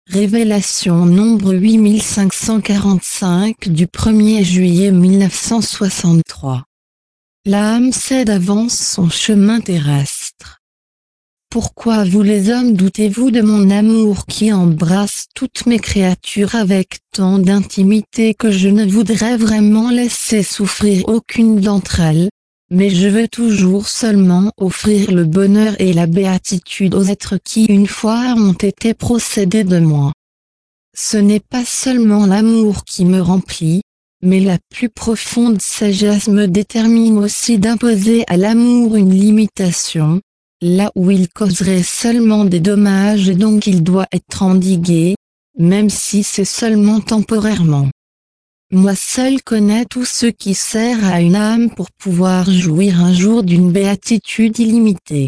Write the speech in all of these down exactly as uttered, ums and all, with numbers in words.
Révélation nombre huit mille cinq cent quarante-cinq du premier juillet mille neuf cent soixante-trois. L'âme sait d'avance son chemin terrestre. Pourquoi vous les hommes doutez-vous de mon amour qui embrasse toutes mes créatures avec tant d'intimité que je ne voudrais vraiment laisser souffrir aucune d'entre elles, mais je veux toujours seulement offrir le bonheur et la béatitude aux êtres qui une fois ont été procédés de moi. Ce n'est pas seulement l'amour qui me remplit, mais la plus profonde sagesse me détermine aussi d'imposer à l'amour une limitation, là où il causerait seulement des dommages et donc il doit être endigué, même si c'est seulement temporairement. Moi seul connais tout ce qui sert à une âme pour pouvoir jouir un jour d'une béatitude illimitée.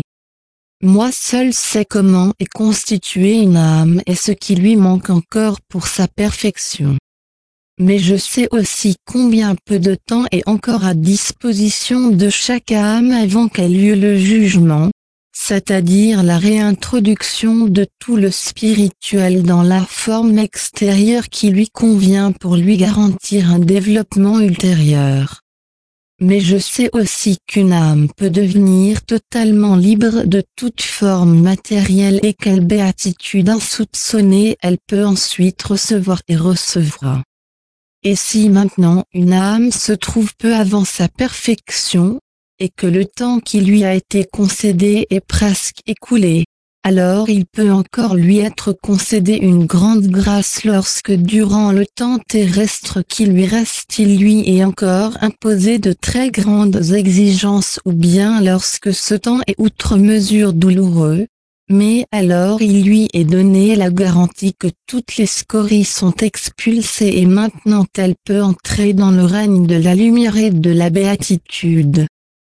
Moi seul sais comment est constituée une âme et ce qui lui manque encore pour sa perfection. Mais je sais aussi combien peu de temps est encore à disposition de chaque âme avant qu'ait lieu le jugement, c'est-à-dire la réintroduction de tout le spirituel dans la forme extérieure qui lui convient pour lui garantir un développement ultérieur. Mais je sais aussi qu'une âme peut devenir totalement libre de toute forme matérielle et quelle béatitude insoupçonnée elle peut ensuite recevoir et recevra. Et si maintenant une âme se trouve peu avant sa perfection, et que le temps qui lui a été concédé est presque écoulé, alors il peut encore lui être concédé une grande grâce lorsque durant le temps terrestre qui lui reste il lui est encore imposé de très grandes exigences ou bien lorsque ce temps est outre mesure douloureux, mais alors il lui est donné la garantie que toutes les scories sont expulsées et maintenant elle peut entrer dans le règne de la lumière et de la béatitude.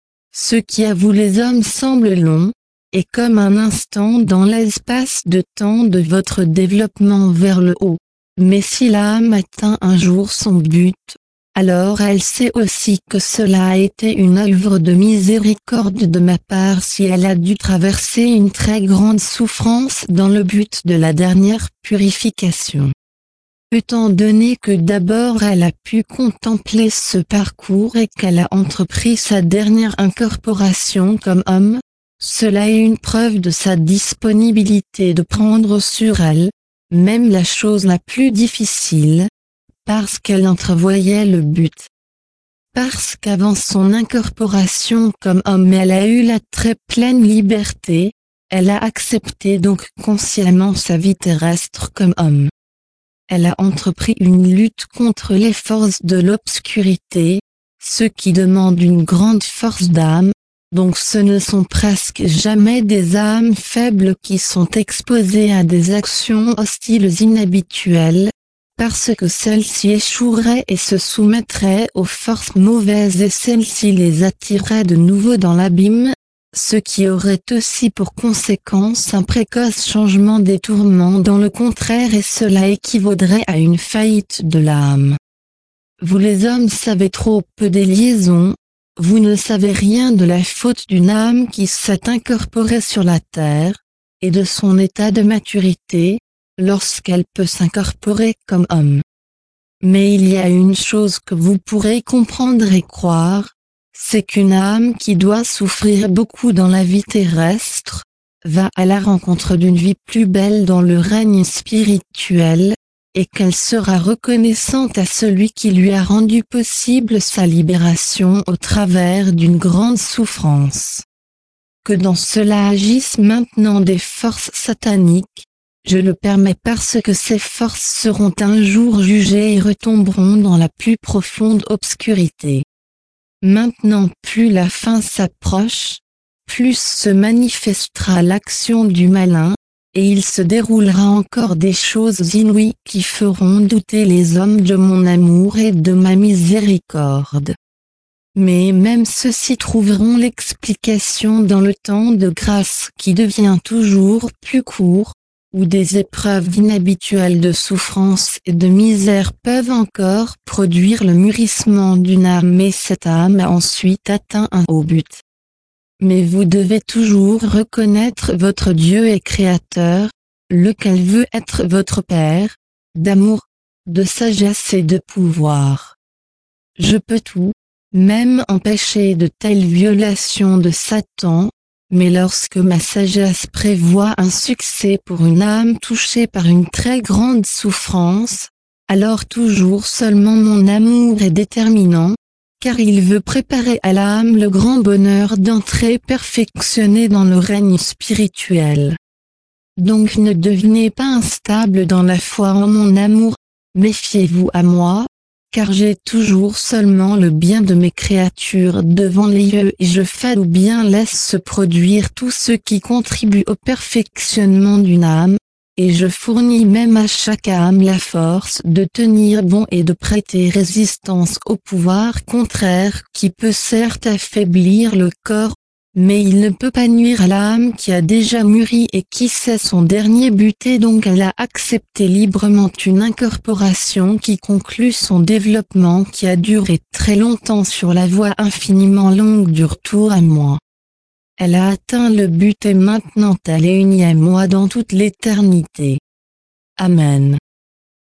Ce qui à vous les hommes semble long, est comme un instant dans l'espace de temps de votre développement vers le haut. Mais si l'âme atteint un jour son but, alors elle sait aussi que cela a été une œuvre de miséricorde de ma part si elle a dû traverser une très grande souffrance dans le but de la dernière purification. Étant donné que d'abord elle a pu contempler ce parcours et qu'elle a entrepris sa dernière incorporation comme homme, cela est une preuve de sa disponibilité de prendre sur elle, même la chose la plus difficile, parce qu'elle entrevoyait le but. Parce qu'avant son incorporation comme homme elle a eu la très pleine liberté, elle a accepté donc consciemment sa vie terrestre comme homme. Elle a entrepris une lutte contre les forces de l'obscurité, ce qui demande une grande force d'âme, donc ce ne sont presque jamais des âmes faibles qui sont exposées à des actions hostiles inhabituelles, parce que celles-ci échoueraient et se soumettraient aux forces mauvaises et celles-ci les attireraient de nouveau dans l'abîme, ce qui aurait aussi pour conséquence un précoce changement des tourments dans le contraire et cela équivaudrait à une faillite de l'âme. Vous les hommes savez trop peu des liaisons, vous ne savez rien de la faute d'une âme qui s'est incorporée sur la terre, et de son état de maturité, lorsqu'elle peut s'incorporer comme homme. Mais il y a une chose que vous pourrez comprendre et croire, c'est qu'une âme qui doit souffrir beaucoup dans la vie terrestre, va à la rencontre d'une vie plus belle dans le règne spirituel, et qu'elle sera reconnaissante à celui qui lui a rendu possible sa libération au travers d'une grande souffrance. Que dans cela agissent maintenant des forces sataniques, je le permets parce que ces forces seront un jour jugées et retomberont dans la plus profonde obscurité. Maintenant plus la fin s'approche, plus se manifestera l'action du malin, et il se déroulera encore des choses inouïes qui feront douter les hommes de mon amour et de ma miséricorde. Mais même ceux-ci trouveront l'explication dans le temps de grâce qui devient toujours plus court, où des épreuves inhabituelles de souffrance et de misère peuvent encore produire le mûrissement d'une âme et cette âme a ensuite atteint un haut but. Mais vous devez toujours reconnaître votre Dieu et Créateur, lequel veut être votre Père, d'amour, de sagesse et de pouvoir. Je peux tout, même empêcher de telles violations de Satan, mais lorsque ma sagesse prévoit un succès pour une âme touchée par une très grande souffrance, alors toujours seulement mon amour est déterminant, car il veut préparer à l'âme le grand bonheur d'entrer perfectionnée dans le règne spirituel. Donc ne devenez pas instable dans la foi en mon amour, méfiez-vous à moi, car j'ai toujours seulement le bien de mes créatures devant les yeux et je fais ou bien laisse se produire tout ce qui contribue au perfectionnement d'une âme, et je fournis même à chaque âme la force de tenir bon et de prêter résistance au pouvoir contraire qui peut certes affaiblir le corps, mais il ne peut pas nuire à l'âme qui a déjà mûri et qui sait son dernier but et donc elle a accepté librement une incorporation qui conclut son développement qui a duré très longtemps sur la voie infiniment longue du retour à moi. Elle a atteint le but et maintenant elle est unie à moi dans toute l'éternité. Amen.